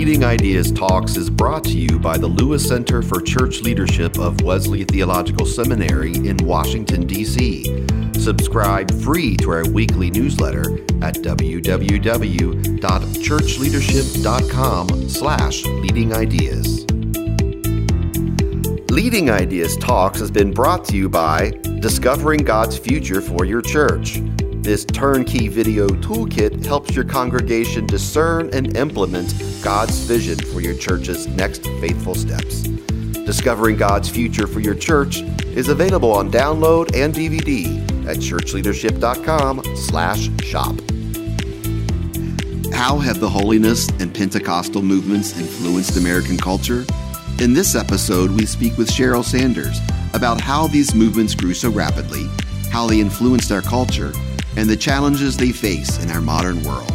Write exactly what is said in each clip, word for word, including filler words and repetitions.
Leading Ideas Talks is brought to you by the Lewis Center for Church Leadership of Wesley Theological Seminary in Washington, D C Subscribe free to our weekly newsletter at w w w dot church leadership dot com slash leading ideas. Leading Ideas Talks has been brought to you by Discovering God's Future for Your Church. This turnkey video toolkit helps your congregation discern and implement God's vision for your church's next faithful steps. Discovering God's Future for Your Church is available on download and D V D at churchleadership.com slash shop. How have the holiness and Pentecostal movements influenced American culture? In this episode, we speak with Cheryl Sanders about how these movements grew so rapidly, how they influenced our culture, and the challenges they face in our modern world.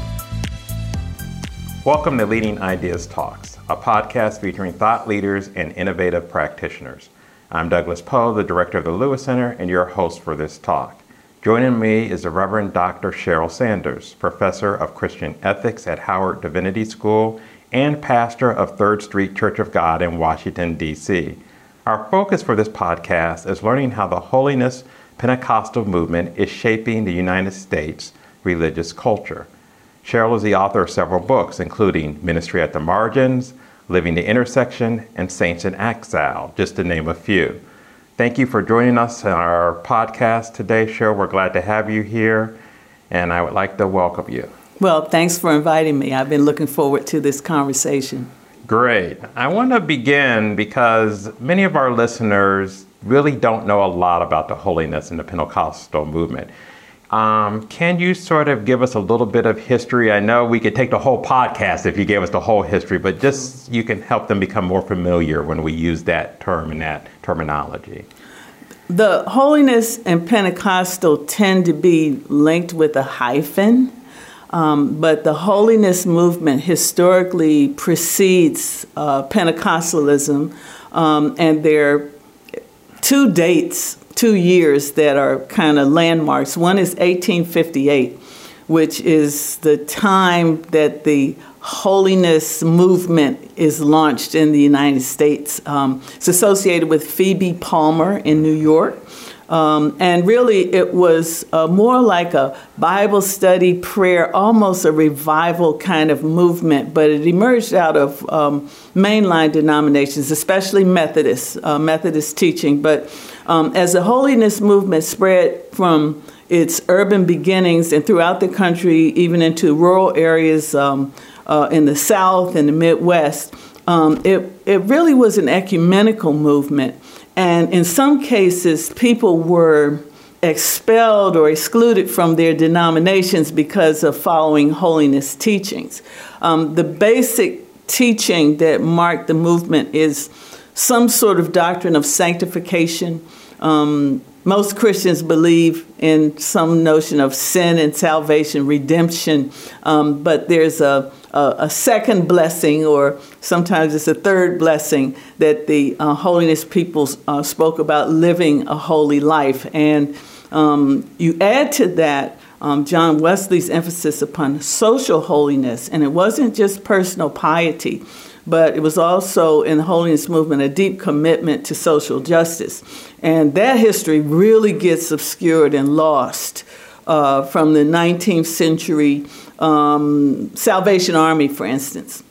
Welcome to Leading Ideas Talks, a podcast featuring thought leaders and innovative practitioners. I'm Douglas Poe, the director of the Lewis Center, and your host for this talk. Joining me is the Reverend Doctor Cheryl Sanders, professor of Christian ethics at Howard Divinity School and pastor of Third Street Church of God in Washington, D C Our focus for this podcast is learning how the holiness Pentecostal movement is shaping the United States religious culture. Cheryl is the author of several books, including Ministry at the Margins, Living the Intersection, and Saints in Exile, just to name a few. Thank you for joining us on our podcast today, Cheryl. We're glad to have you here, and I would like to welcome you. Well, thanks for inviting me. I've been looking forward to this conversation. Great. I want to begin because many of our listeners really don't know a lot about the holiness in the Pentecostal movement. Um, can you sort of give us a little bit of history? I know we could take the whole podcast if you gave us the whole history, but just you can help them become more familiar when we use that term and that terminology. The holiness and Pentecostal tend to be linked with a hyphen, um, but the holiness movement historically precedes uh, Pentecostalism, um, and they're two dates, two years that are kind of landmarks. One is eighteen fifty-eight, which is the time that the holiness movement is launched in the United States. Um, it's associated with Phoebe Palmer in New York. Um, and really, it was uh, more like a Bible study, prayer, almost a revival kind of movement, but it emerged out of um, mainline denominations, especially Methodist, uh, Methodist teaching. But um, as the holiness movement spread from its urban beginnings and throughout the country, even into rural areas um, uh, in the South and the Midwest, um, it, it really was an ecumenical movement. And in some cases, people were expelled or excluded from their denominations because of following holiness teachings. Um, the basic teaching that marked the movement is some sort of doctrine of sanctification. Um, most Christians believe in some notion of sin and salvation, redemption, um, but there's a A, a second blessing, or sometimes it's a third blessing, that the uh, holiness people uh, spoke about, living a holy life. And um, you add to that um, John Wesley's emphasis upon social holiness. And it wasn't just personal piety, but it was also in the holiness movement a deep commitment to social justice. And that history really gets obscured and lost uh, from the nineteenth century Um, Salvation Army, for instance,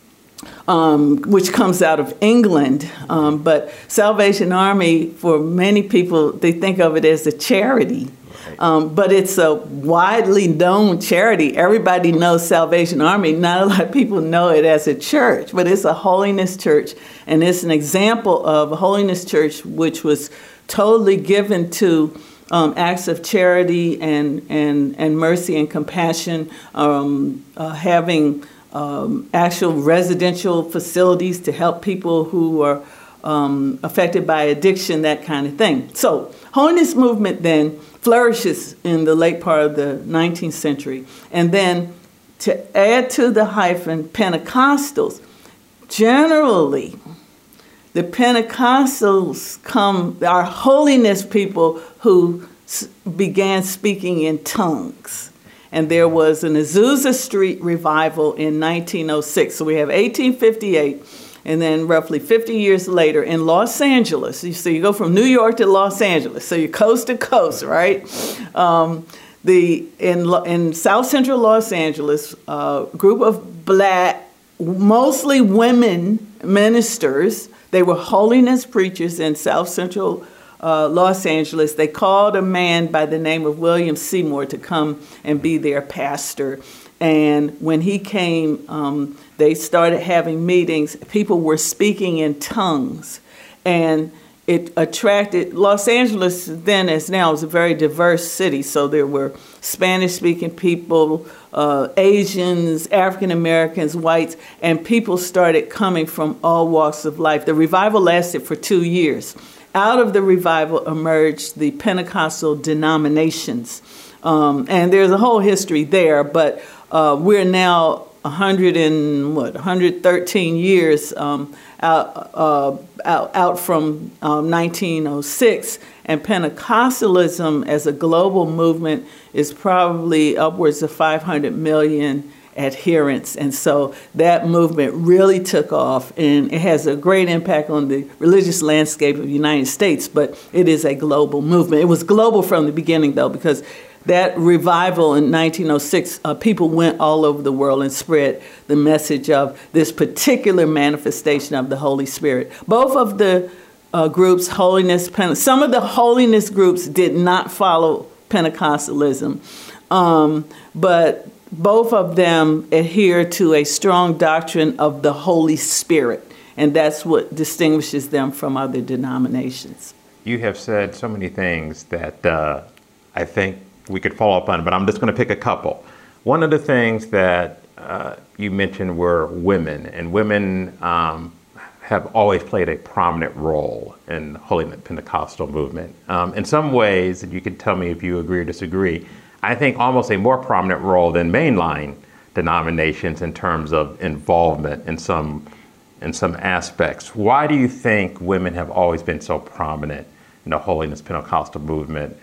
um, which comes out of England. Um, but Salvation Army, for many people, they think of it as a charity. Um, but it's a widely known charity. Everybody knows Salvation Army. Not a lot of people know it as a church, but it's a holiness church. And it's an example of a holiness church which was totally given to Um, acts of charity and, and, and mercy and compassion, um, uh, having um, actual residential facilities to help people who are um, affected by addiction, that kind of thing. So holiness movement then flourishes in the late part of the nineteenth century. And then to add to the hyphen, Pentecostals, generally, the Pentecostals come, our holiness people who s- began speaking in tongues. and there was an Azusa Street revival in nineteen oh six. So we have eighteen fifty-eight, and then roughly fifty years later in Los Angeles. So you go from New York to Los Angeles, so you're coast to coast, right? Um, the in in South Central Los Angeles, a uh, group of black, mostly women ministers. They were holiness preachers in South Central uh, Los Angeles. They called a man by the name of William Seymour to come and be their pastor. And when he came, um, they started having meetings. People were speaking in tongues. And it attracted, Los Angeles then as now is a very diverse city. So there were Spanish-speaking people, uh, Asians, African-Americans, whites, and people started coming from all walks of life. The revival lasted for two years. Out of the revival emerged the Pentecostal denominations. Um, and there's a whole history there, but uh, we're now one hundred and what, one hundred thirteen years um, out, uh, out out from um, nineteen oh six, and Pentecostalism as a global movement is probably upwards of five hundred million adherents, and so that movement really took off, and it has a great impact on the religious landscape of the United States. But it is a global movement. It was global from the beginning, though, because that revival in nineteen oh six, uh, people went all over the world and spread the message of this particular manifestation of the Holy Spirit. Both of the uh, groups, holiness, Pente- some of the holiness groups did not follow Pentecostalism, um, but both of them adhere to a strong doctrine of the Holy Spirit, and that's what distinguishes them from other denominations. You have said so many things that uh, I think we could follow up on, but I'm just going to pick a couple. One of the things that uh, you mentioned were women, and women um, have always played a prominent role in the Holy Pentecostal movement. Um, in some ways, and you can tell me if you agree or disagree, I think almost a more prominent role than mainline denominations in terms of involvement in some in some aspects. Why do you think women have always been so prominent in the Holiness Pentecostal movement?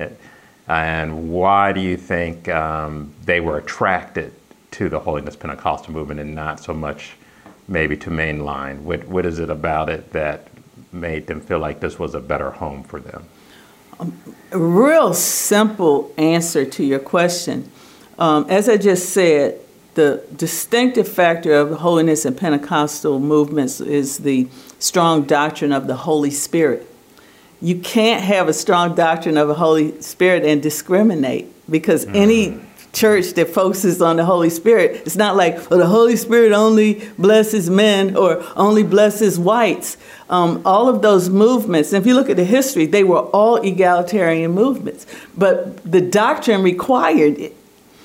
And why do you think um, they were attracted to the Holiness Pentecostal movement and not so much maybe to mainline? What, what is it about it that made them feel like this was a better home for them? Um, a real simple answer to your question. Um, as I just said, the distinctive factor of the Holiness and Pentecostal movements is the strong doctrine of the Holy Spirit. You can't have a strong doctrine of the Holy Spirit and discriminate, because mm. any church that focuses on the Holy Spirit, it's not like, well, the Holy Spirit only blesses men or only blesses whites. Um, all of those movements, and if you look at the history, they were all egalitarian movements, but the doctrine required it.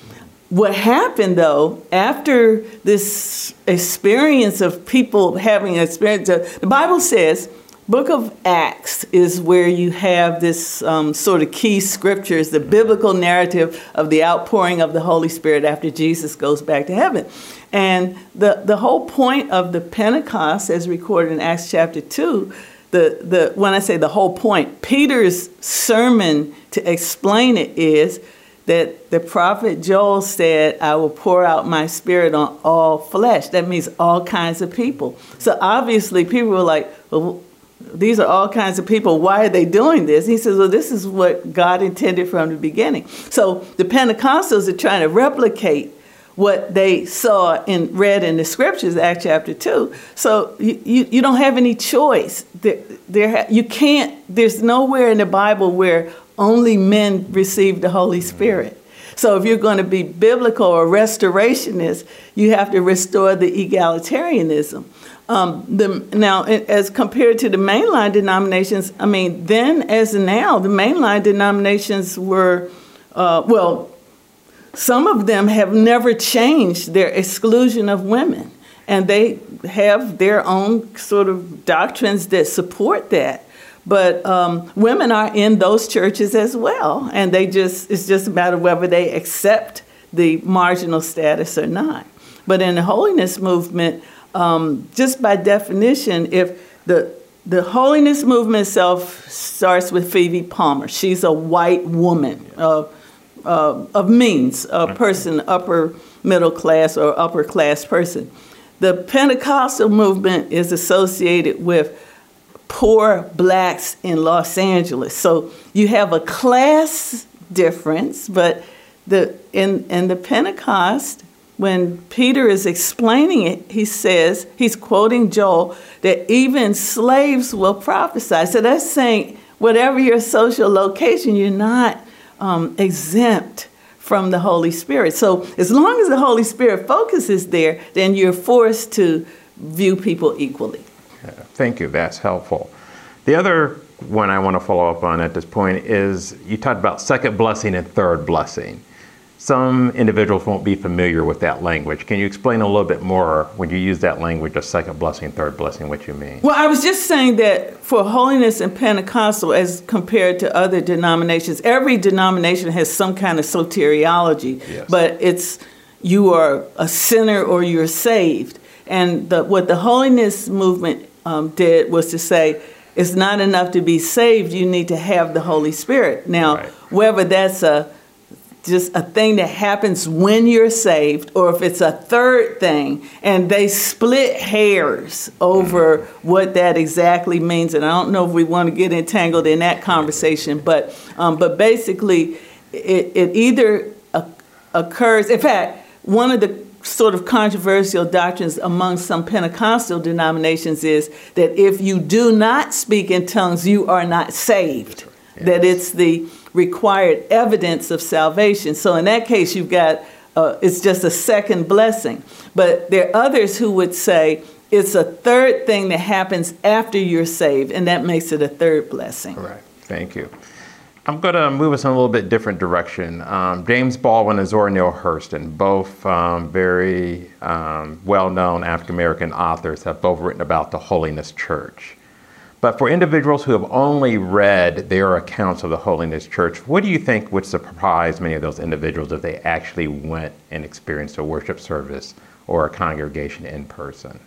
What happened, though, after this experience of people having an experience, the Bible says, Book of Acts is where you have this um, sort of key scriptures, the biblical narrative of the outpouring of the Holy Spirit after Jesus goes back to heaven. And the, the whole point of the Pentecost, as recorded in Acts chapter two, the, the when I say the whole point, Peter's sermon to explain it is that the prophet Joel said, I will pour out my spirit on all flesh. That means all kinds of people. So obviously people were like, well, these are all kinds of people. Why are they doing this? He says, well, this is what God intended from the beginning. So the Pentecostals are trying to replicate what they saw and read in the scriptures, Acts chapter two. So you, you, you don't have any choice. There, there, you can't, there's nowhere in the Bible where only men receive the Holy Spirit. So if you're going to be biblical or restorationist, you have to restore the egalitarianism. Um, the, now, as compared to the mainline denominations, I mean, then as now, the mainline denominations were, uh, well, some of them have never changed their exclusion of women, and they have their own sort of doctrines that support that. But um, women are in those churches as well, and they just it's just a matter of whether they accept the marginal status or not. But in the holiness movement, um, just by definition, if the the holiness movement itself starts with Phoebe Palmer, she's a white woman, uh, uh, of means, a person, upper middle class or upper class person. The Pentecostal movement is associated with poor blacks in Los Angeles. So you have a class difference, but the in, in the Pentecost, when Peter is explaining it, he says, he's quoting Joel, that even slaves will prophesy. So that's saying whatever your social location, you're not um, exempt from the Holy Spirit. So as long as the Holy Spirit focus is there, then you're forced to view people equally. Thank you. That's helpful. The other one I want to follow up on at this point is you talked about second blessing and third blessing. Some individuals won't be familiar with that language. Can you explain a little bit more when you use that language of second blessing, third blessing, what you mean? Well, I was just saying that for holiness and Pentecostal as compared to other denominations, every denomination has some kind of soteriology, yes. but it's you are a sinner or you're saved. And the, what the holiness movement um, did was to say, it's not enough to be saved, you need to have the Holy Spirit. Now, right. whether that's a just a thing that happens when you're saved, or if it's a third thing, and they split hairs over mm-hmm. what that exactly means. And I don't know if we want to get entangled in that conversation, but um, but basically, it, it either uh, occurs. In fact, one of the sort of controversial doctrines among some Pentecostal denominations is that if you do not speak in tongues, you are not saved. Yes. That it's the required evidence of salvation. So in that case, you've got, uh, it's just a second blessing. But there are others who would say it's a third thing that happens after you're saved, and that makes it a third blessing. All right. Thank you. I'm going to move us in a little bit different direction. Um, James Baldwin and Zora Neale Hurston, both um, very um, well-known African-American authors, have both written about the Holiness Church. But for individuals who have only read their accounts of the Holiness Church, what do you think would surprise many of those individuals if they actually went and experienced a worship service or a congregation in person?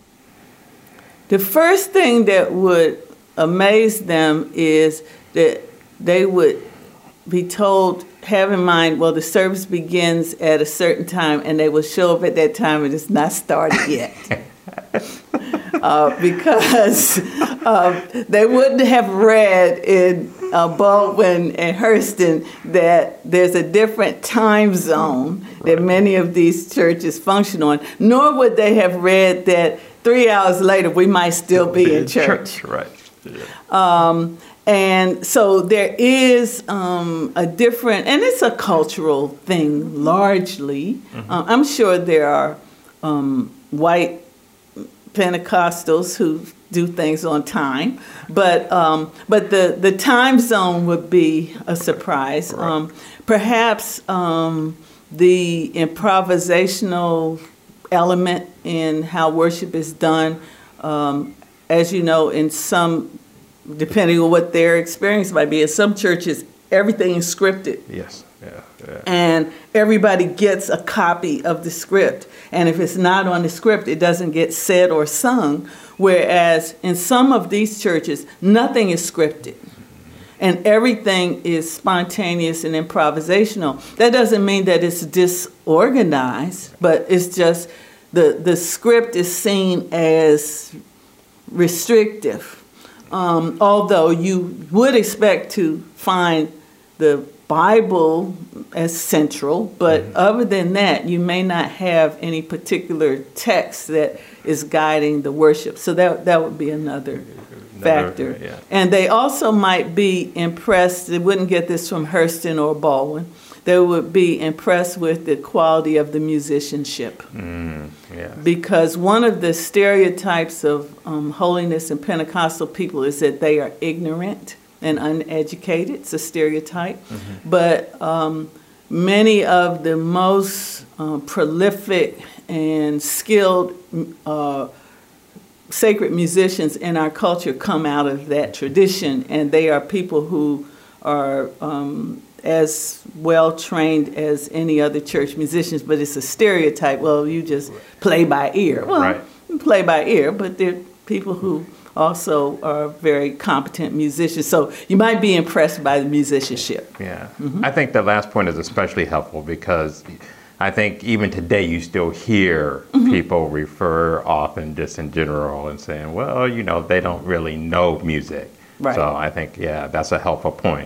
The first thing that would amaze them is that they would be told, have in mind, well, the service begins at a certain time, and they will show up at that time and it's not started yet. Uh, because uh, they wouldn't have read in uh, Baldwin and Hurston that there's a different time zone that many of these churches function on, nor would they have read that three hours later we might still be in church. church right. Yeah. Um, and so there is um, a different, and it's a cultural thing largely. Mm-hmm. Uh, I'm sure there are um, white Pentecostals who do things on time, but um, but the, the time zone would be a surprise. Right. Um, perhaps um, the improvisational element in how worship is done, um, as you know, in some, depending on what their experience might be, in some churches, everything is scripted. Yes. Yeah, yeah. And everybody gets a copy of the script. And if it's not on the script, it doesn't get said or sung. Whereas in some of these churches, nothing is scripted. And everything is spontaneous and improvisational. That doesn't mean that it's disorganized, but it's just the, the script is seen as restrictive. Um, although you would expect to find the Bible as central, but mm-hmm. other than that, you may not have any particular text that is guiding the worship. So that that would be another, another factor. Yeah. And they also might be impressed, they wouldn't get this from Hurston or Baldwin, they would be impressed with the quality of the musicianship. Mm, yeah. Because one of the stereotypes of um, holiness and Pentecostal people is that they are ignorant and uneducated. It's a stereotype. Mm-hmm. But um, many of the most uh, prolific and skilled uh, sacred musicians in our culture come out of that tradition, and they are people who are um, as well trained as any other church musicians, but it's a stereotype. Well, you just play by ear. Well, right. you play by ear, but they're people who also are very competent musicians. So you might be impressed by the musicianship. Yeah. Mm-hmm. I think the last point is especially helpful because I think even today you still hear mm-hmm. people refer often just in general and saying, well, you know, they don't really know music. Right. So I think, yeah, that's a helpful point.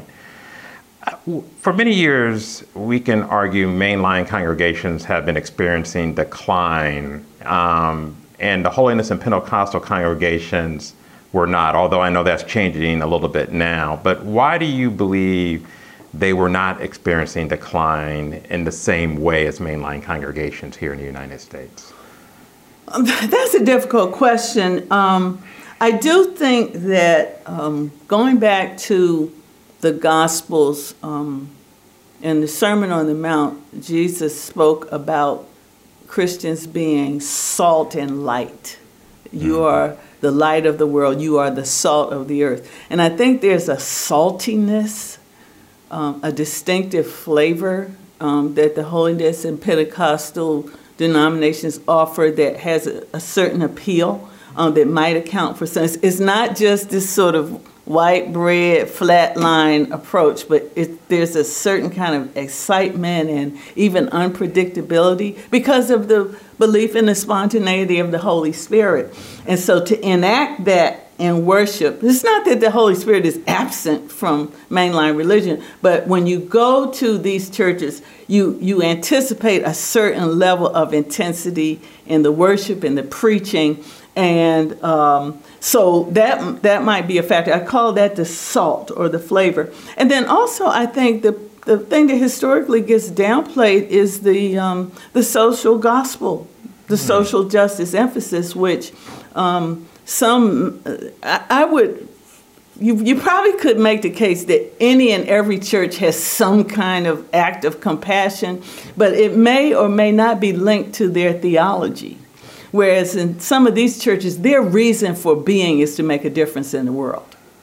For many years, we can argue mainline congregations have been experiencing decline, um, and the Holiness and Pentecostal congregations were not, although I know that's changing a little bit now. But why do you believe they were not experiencing decline in the same way as mainline congregations here in the United States? Um, that's a difficult question. Um, I do think that um, going back to the Gospels, um, in the Sermon on the Mount, Jesus spoke about Christians being salt and light. You are the light of the world. You are the salt of the earth. And I think there's a saltiness, um, a distinctive flavor um, that the Holiness and Pentecostal denominations offer that has a, a certain appeal um, that might account for some. It's not just this sort of white bread, flat line approach, but it, there's a certain kind of excitement and even unpredictability because of the belief in the spontaneity of the Holy Spirit. And so to enact that in worship, it's not that the Holy Spirit is absent from mainline religion, but when you go to these churches, you, you anticipate a certain level of intensity in the worship and the preaching. And um, so that that might be a factor. I call that the salt or the flavor. And then also I think the, the thing that historically gets downplayed is the um, the social gospel, the mm-hmm. social justice emphasis, which um, some, I, I would, you, you probably could make the case that any and every church has some kind of act of compassion, but it may or may not be linked to their theology. Whereas in some of these churches, their reason for being is to make a difference in the world.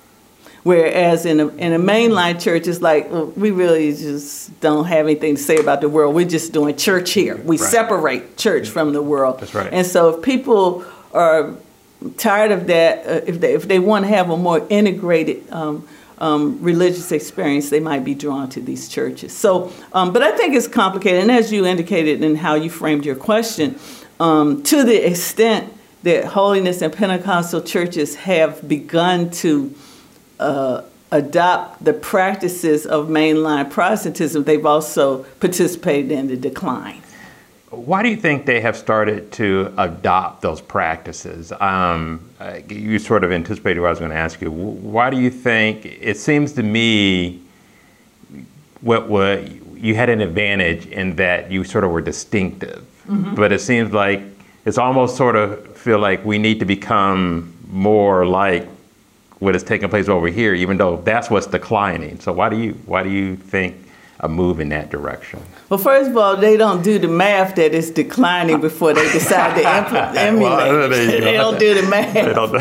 Whereas in a, in a mainline church, it's like, well, we really just don't have anything to say about the world. We're just doing church here. We right. separate church from the world. That's right. And so if people are tired of that, uh, if they if they want to have a more integrated um, um, religious experience, they might be drawn to these churches. So, um, but I think it's complicated. And as you indicated in how you framed your question, Um, to the extent that Holiness and Pentecostal churches have begun to uh, adopt the practices of mainline Protestantism, they've also participated in the decline. Why do you think they have started to adopt those practices? Um, you sort of anticipated what I was going to ask you. Why do you think, it seems to me, what, what you had an advantage in that you sort of were distinctive. Mm-hmm. But it seems like it's almost sort of feel like we need to become more like what is taking place over here, even though that's what's declining. So why do you why do you think a move in that direction? Well, first of all, they don't do the math that it's declining before they decide to implement. Well, they don't do the math. They, don't do.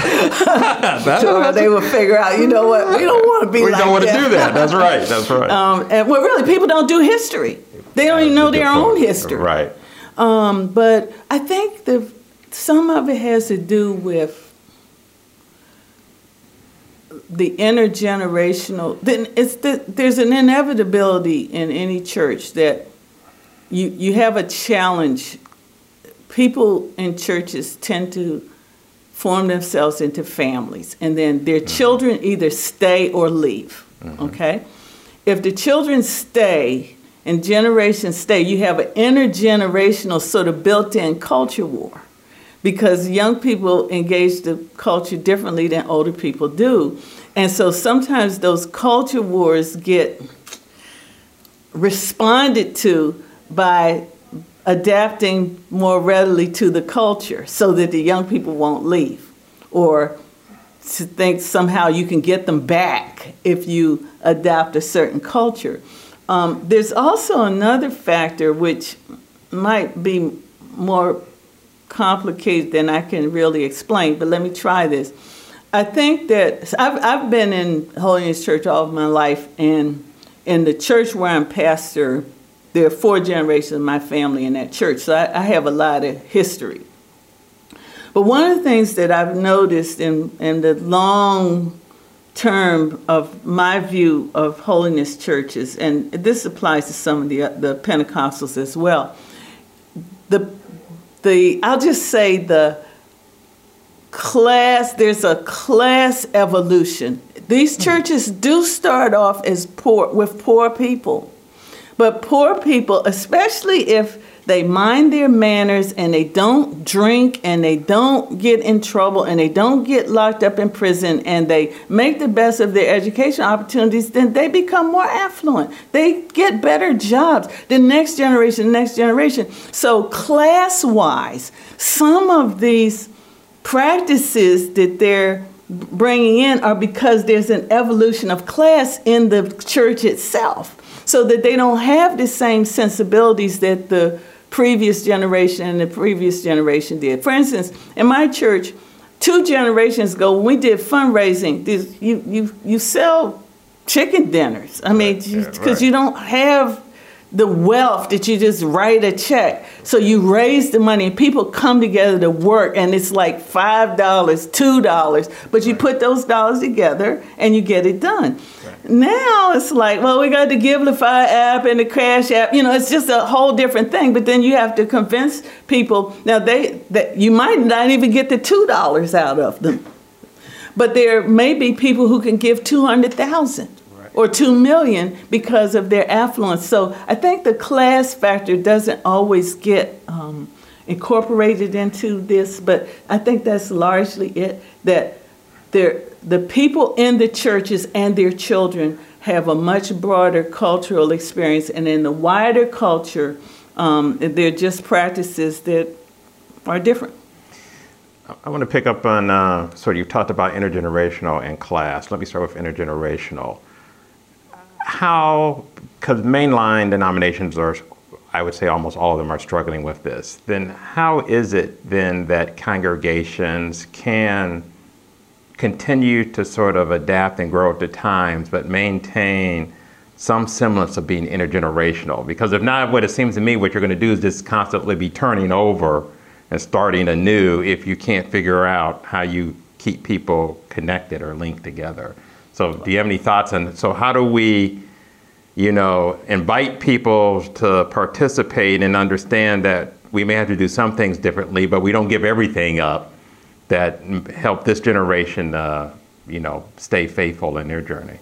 So they will figure out, you know what, we don't want to be we like don't want that. to do that. That's right. That's right. Um, and well, really, people don't do history. They don't even know their own history. Right. Um, but I think the some of it has to do with the intergenerational. Then it's the, there's an inevitability in any church that you you have a challenge. People in churches tend to form themselves into families, and then their mm-hmm. children either stay or leave. Mm-hmm. Okay, if the children stay and generations stay, you have an intergenerational sort of built-in culture war because young people engage the culture differently than older people do. And so sometimes those culture wars get responded to by adapting more readily to the culture so that the young people won't leave, or to think somehow you can get them back if you adopt a certain culture. Um, there's also another factor which might be more complicated than I can really explain, but let me try this. I think that I've, I've been in Holiness Church all of my life, and in the church where I'm pastor, there are four generations of my family in that church, so I, I have a lot of history. But one of the things that I've noticed in, in the long term of my view of holiness churches, and this applies to some of the the Pentecostals as well, the the I'll just say the class, there's a class evolution. These churches do start off as poor, with poor people. But poor people, especially if they mind their manners and they don't drink and they don't get in trouble and they don't get locked up in prison and they make the best of their education opportunities, then they become more affluent. They get better jobs. The next generation, the next generation. So class-wise, some of these practices that they're bringing in are because there's an evolution of class in the church itself, so that they don't have the same sensibilities that the previous generation and the previous generation did. For instance, in my church, two generations ago, when we did fundraising, this, you, you, you sell chicken dinners. I mean, because right, yeah, right. you don't have the wealth that you just write a check. So you raise the money and people come together to work, and it's like five dollars, two dollars, but you right. put those dollars together and you get it done. Right. Now it's like, well, we got the Givelify app and the Cash app. You know, it's just a whole different thing. But then you have to convince people. Now, they that you might not even get the two dollars out of them. But there may be people who can give two hundred thousand dollars. Or two million because of their affluence. So I think the class factor doesn't always get um, incorporated into this, but I think that's largely it, that the people in the churches and their children have a much broader cultural experience, and in the wider culture, um, they're just practices that are different. I want to pick up on, uh, sort of, you talked about intergenerational and class. Let me start with intergenerational. How, because mainline denominations are, I would say almost all of them are struggling with this, then how is it then that congregations can continue to sort of adapt and grow with the times, but maintain some semblance of being intergenerational? Because if not, what it seems to me, what you're going to do is just constantly be turning over and starting anew if you can't figure out how you keep people connected or linked together. So do you have any thoughts on, so how do we, you know, invite people to participate and understand that we may have to do some things differently, but we don't give everything up that help this generation, uh, you know, stay faithful in their journey?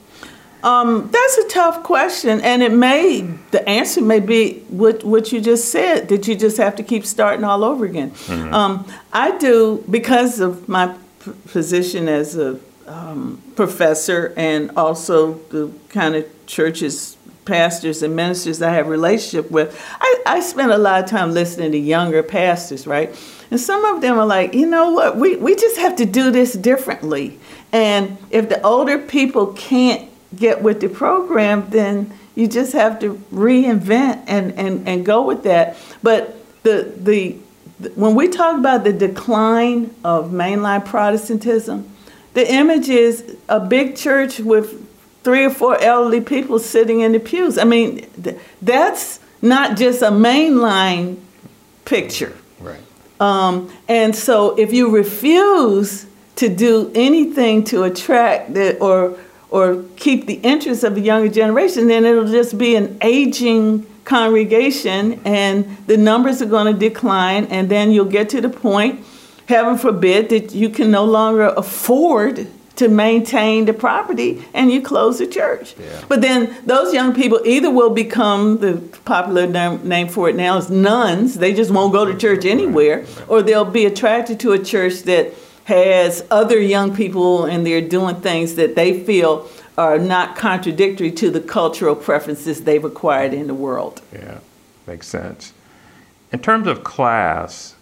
Um, that's a tough question, and it may, the answer may be what, what you just said, that you just have to keep starting all over again. Mm-hmm. Um, I do, because of my p- position as a Um, professor and also the kind of churches, pastors and ministers I have relationship with, I, I spend a lot of time listening to younger pastors, right? And some of them are like, you know what, we, we just have to do this differently. And if the older people can't get with the program, then you just have to reinvent and, and, and go with that. But the the when we talk about the decline of mainline Protestantism, the image is a big church with three or four elderly people sitting in the pews. I mean, th- that's not just a mainline picture. Right. Um, and so if you refuse to do anything to attract the, or or keep the interest of the younger generation, then it'll just be an aging congregation, and the numbers are going to decline, and then you'll get to the point, heaven forbid, that you can no longer afford to maintain the property and you close the church. Yeah. But then those young people either will become, the popular name, name for it now is nuns, they just won't go to church anywhere, or they'll be attracted to a church that has other young people and they're doing things that they feel are not contradictory to the cultural preferences they've acquired in the world. Yeah, makes sense. In terms of class,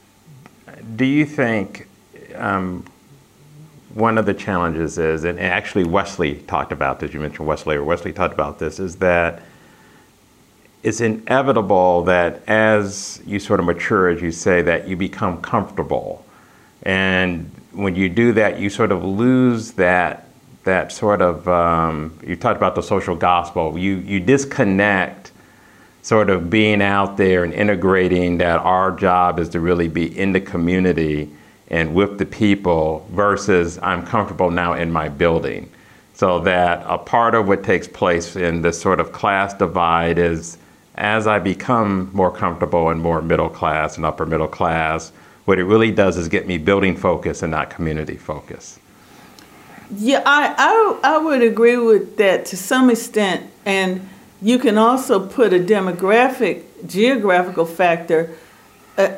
do you think um, one of the challenges is, and actually Wesley talked about this, you mentioned Wesley, or Wesley talked about this, is that it's inevitable that as you sort of mature, as you say, that you become comfortable. And when you do that, you sort of lose that that sort of, um, you talked about the social gospel, you, you disconnect sort of being out there and integrating that our job is to really be in the community and with the people versus I'm comfortable now in my building. So that a part of what takes place in this sort of class divide is as I become more comfortable and more middle class and upper middle class, what it really does is get me building focus and not community focus. Yeah, I, I, I would agree with that to some extent. And you can also put a demographic, geographical factor. Uh,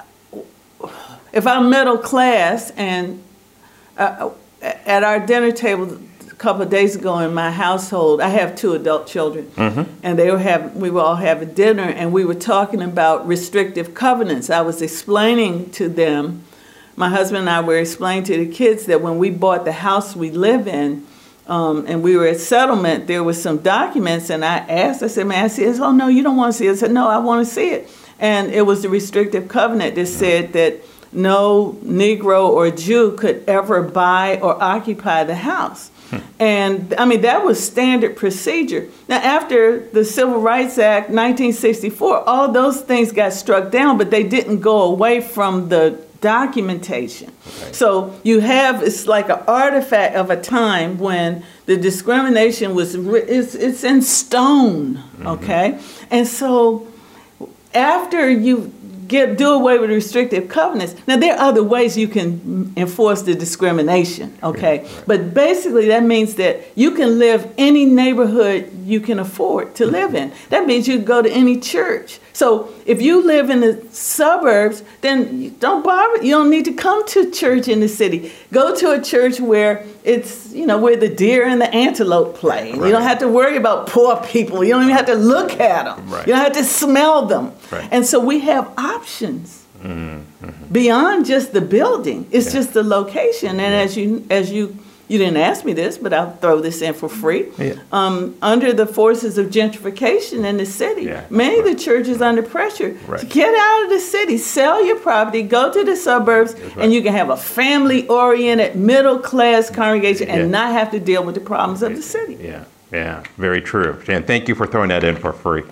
if I'm middle class and uh, at our dinner table, couple of days ago in my household, I have two adult children, mm-hmm. and they were having, we were all having dinner, and we were talking about restrictive covenants. I was explaining to them, my husband and I were explaining to the kids that when we bought the house we live in, um, and we were at settlement, there were some documents, and I asked, I said, may I see this? Oh, no, you don't want to see it. I said, no, I want to see it. And it was the restrictive covenant that said that no Negro or Jew could ever buy or occupy the house. And, I mean, that was standard procedure. Now, after the Civil Rights Act, nineteen sixty-four, all those things got struck down, but they didn't go away from the documentation. Okay. So you have, it's like an artifact of a time when the discrimination was, it's, it's in stone, mm-hmm. okay? And so after you Get, do away with restrictive covenants. Now, there are other ways you can enforce the discrimination, okay? Yeah, right. But basically, that means that you can live any neighborhood you can afford to live in. That means you go to any church. So if you live in the suburbs, then you don't bother. You don't need to come to church in the city. Go to a church where it's, you know, where the deer and the antelope play. Right. You don't have to worry about poor people. You don't even have to look at them. Right. You don't have to smell them. Right. And so we have options mm-hmm. beyond just the building. It's yeah. just the location. And yeah. as you as you you didn't ask me this, but I'll throw this in for free. Yeah. Um, under the forces of gentrification in the city, yeah, many right. of the churches under pressure right. to get out of the city, sell your property, go to the suburbs, right. and you can have a family-oriented, middle-class congregation yeah. and not have to deal with the problems of the city. Yeah, yeah, very true. And thank you for throwing that in for free.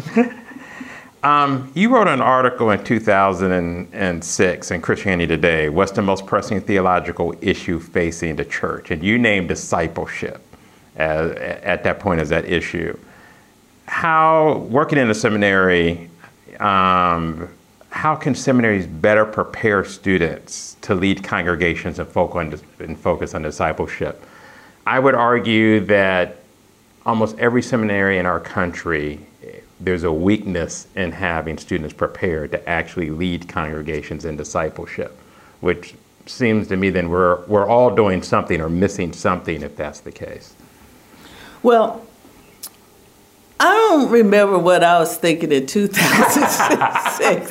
Um, you wrote an article in two thousand six in Christianity Today, what's the most pressing theological issue facing the church? And you named discipleship as, at that point as that issue. How, working in a seminary, um, how can seminaries better prepare students to lead congregations and focus on discipleship? I would argue that almost every seminary in our country, there's a weakness in having students prepared to actually lead congregations in discipleship, which seems to me then we're we're all doing something or missing something if that's the case. Well, I don't remember what I was thinking in two thousand six,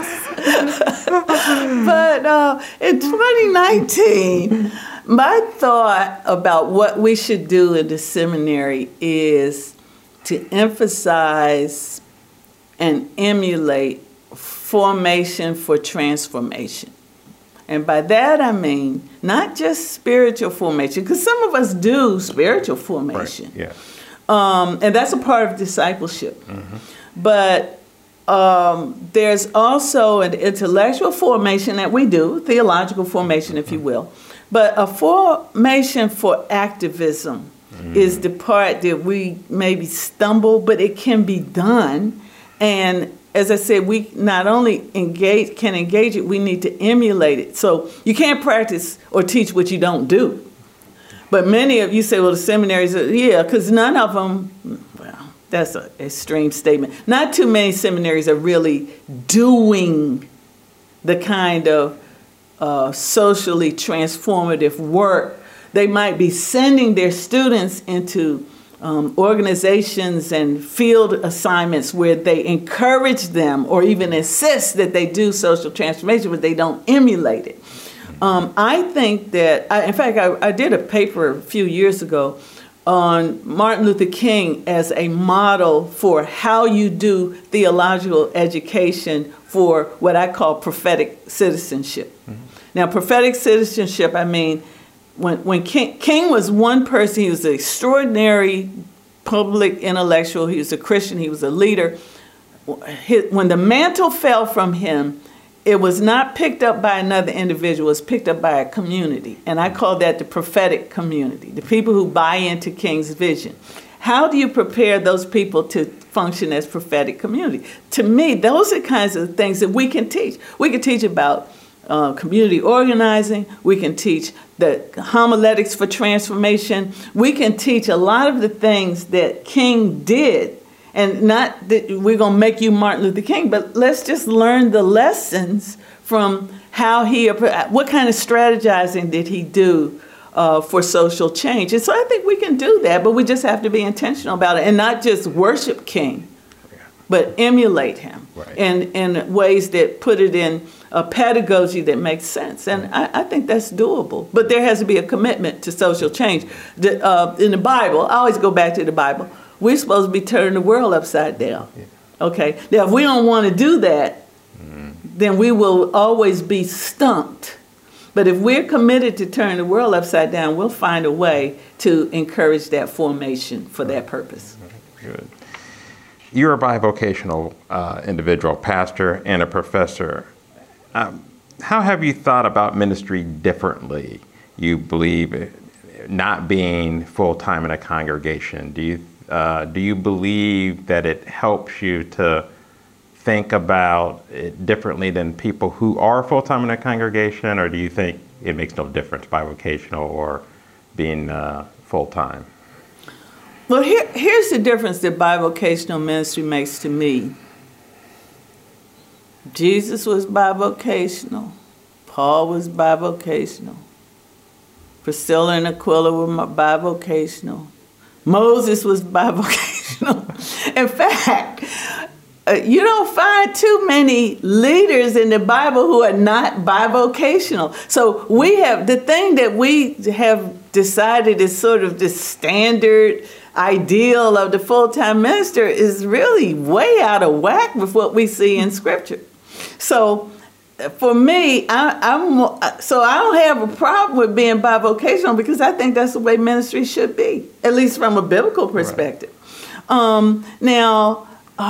but uh, in twenty nineteen, my thought about what we should do in the seminary is to emphasize and emulate formation for transformation. And by that I mean not just spiritual formation, because some of us do spiritual formation. Right. Yeah. Um, and that's a part of discipleship. Mm-hmm. But um, there's also an intellectual formation that we do, theological formation, if you will. But a formation for activism mm-hmm. is the part that we maybe stumble, but it can be done. And as I said, we not only engage can engage it, we need to emulate it. So you can't practice or teach what you don't do. But many of you say, well, the seminaries, are, yeah, because none of them, well, that's an extreme statement. Not too many seminaries are really doing the kind of uh, socially transformative work. They might be sending their students into Um, organizations and field assignments where they encourage them or even insist that they do social transformation, but they don't emulate it. Um, I think that, I, in fact, I, I did a paper a few years ago on Martin Luther King as a model for how you do theological education for what I call prophetic citizenship. Mm-hmm. Now, prophetic citizenship, I mean, When when King, King was one person, he was an extraordinary public intellectual. He was a Christian. He was a leader. His, when the mantle fell from him, it was not picked up by another individual, it was picked up by a community. And I call that the prophetic community, the people who buy into King's vision. How do you prepare those people to function as prophetic community? To me, those are kinds of things that we can teach. We can teach about uh, community organizing. We can teach the homiletics for transformation. We can teach a lot of the things that King did. And not that we're going to make you Martin Luther King, but let's just learn the lessons from how he, what kind of strategizing did he do uh, for social change. And so I think we can do that, but we just have to be intentional about it and not just worship King, but emulate him right. in, in ways that put it in a pedagogy that makes sense. And I, I think that's doable. But there has to be a commitment to social change. The, uh, in the Bible, I always go back to the Bible, we're supposed to be turning the world upside down. Yeah. Okay? Now, if we don't want to do that, mm. then we will always be stumped. But if we're committed to turn the world upside down, we'll find a way to encourage that formation for that purpose. Good. You're a bivocational uh, individual, pastor and a professor. Um, how have you thought about ministry differently? You believe not being full-time in a congregation. Do you uh, do you believe that it helps you to think about it differently than people who are full-time in a congregation, or do you think it makes no difference, bivocational or being uh, full-time? Well, here, here's the difference that bivocational ministry makes to me. Jesus was bivocational. Paul was bivocational. Priscilla and Aquila were bivocational. Moses was bivocational. In fact, uh, you don't find too many leaders in the Bible who are not bivocational. So we have, the thing that we have decided is sort of the standard ideal of the full-time minister is really way out of whack with what we see in Scripture. So for me, I, I'm so I don't have a problem with being bivocational because I think that's the way ministry should be, at least from a biblical perspective. Right. Um, now,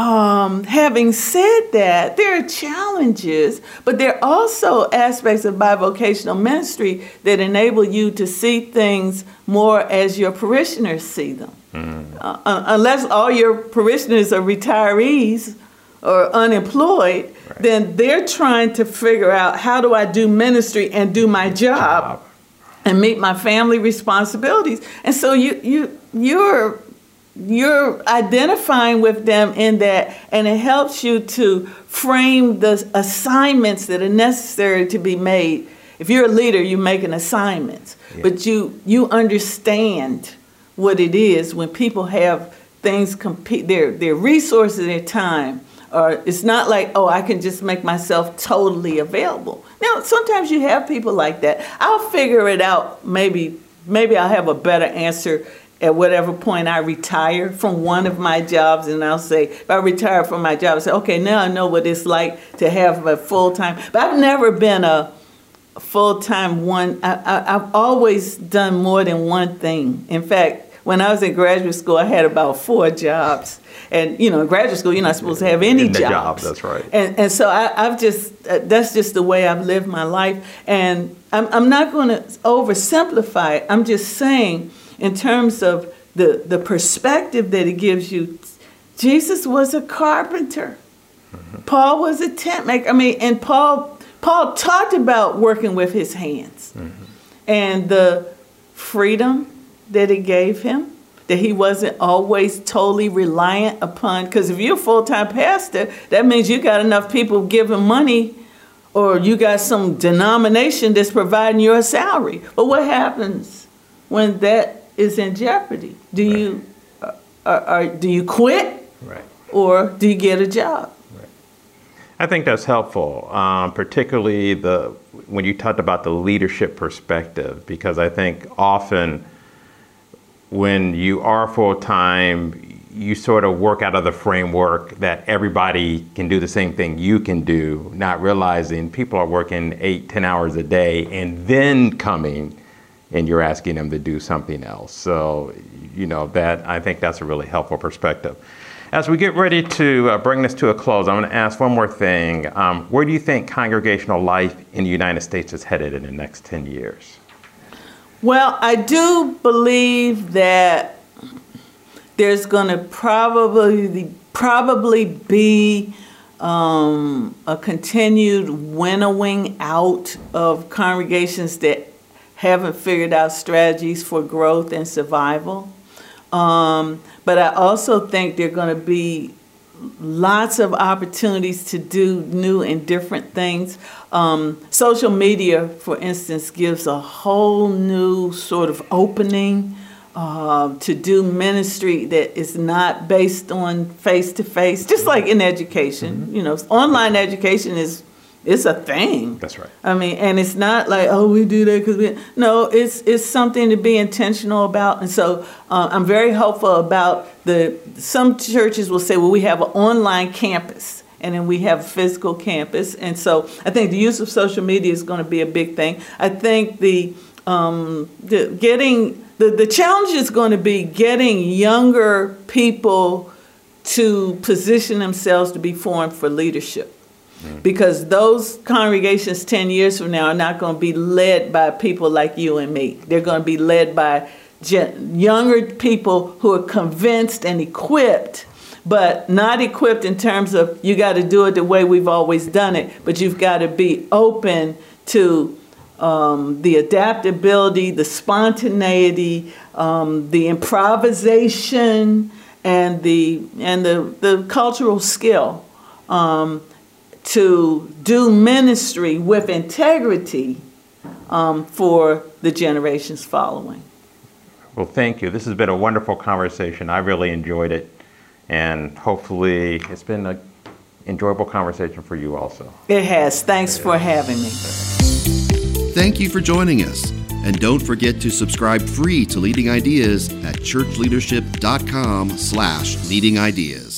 um, having said that, there are challenges, but there are also aspects of bivocational ministry that enable you to see things more as your parishioners see them. Mm. Uh, unless all your parishioners are retirees or unemployed, right. then they're trying to figure out how do I do ministry and do my job, job. and meet my family responsibilities. And so you you you're you're identifying with them in that, and it helps you to frame the assignments that are necessary to be made. If you're a leader, you're making assignments, yeah. but you you understand what it is when people have things compete, their their resources, their time. Or it's not like, oh, I can just make myself totally available. Now, sometimes you have people like that. I'll figure it out. Maybe, maybe I'll have a better answer at whatever point I retire from one of my jobs. And I'll say, if I retire from my job, I say, okay, now I know what it's like to have a full-time. But I've never been a full-time one. I, I, I've always done more than one thing. In fact, when I was in graduate school, I had about four jobs. And, you know, in graduate school, you're not supposed to have any in the jobs. Job, that's right. And and so I, I've just, uh, that's just the way I've lived my life. And I'm, I'm not going to oversimplify it. I'm just saying, in terms of the, the perspective that it gives you, Jesus was a carpenter. Mm-hmm. Paul was a tent maker. I mean, and Paul, Paul talked about working with his hands mm-hmm. and the freedom that it gave him, that he wasn't always totally reliant upon. Because if you're a full-time pastor, that means you got enough people giving money, or you got some denomination that's providing you a salary. But what happens when that is in jeopardy? Do right. you uh, are, are, do you quit, right. or do you get a job? Right. I think that's helpful, um, particularly the when you talked about the leadership perspective, because I think often when you are full-time, you sort of work out of the framework that everybody can do the same thing you can do, not realizing people are working eight, ten hours a day and then coming and you're asking them to do something else. So, you know, that I think that's a really helpful perspective. As we get ready to uh, bring this to a close, I'm going to ask one more thing. Um, where do you think congregational life in the United States is headed in the next ten years? Well, I do believe that there's going to probably probably be um, a continued winnowing out of congregations that haven't figured out strategies for growth and survival. Um, but I also think there are going to be lots of opportunities to do new and different things. Um, social media, for instance, gives a whole new sort of opening uh, to do ministry that is not based on face-to-face, just like in education. Mm-hmm. You know, online education is it's a thing. That's right. I mean, and it's not like, oh, we do that because we... No, it's it's something to be intentional about. And so uh, I'm very hopeful about the... Some churches will say, well, we have an online campus, and then we have a physical campus. And so I think the use of social media is going to be a big thing. I think the, um, the getting... The, the challenge is going to be getting younger people to position themselves to be formed for leadership. Because those congregations ten years from now are not going to be led by people like you and me. They're going to be led by gen- younger people who are convinced and equipped, but not equipped in terms of you got to do it the way we've always done it, but you've got to be open to um, the adaptability, the spontaneity, um, the improvisation, and the and the, the cultural skill. Um, to do ministry with integrity um, for the generations following. Well, thank you. This has been a wonderful conversation. I really enjoyed it. And hopefully it's been an enjoyable conversation for you also. It has. Thanks for having me. Thank you for joining us. And don't forget to subscribe free to Leading Ideas at churchleadership.com slash leading ideas.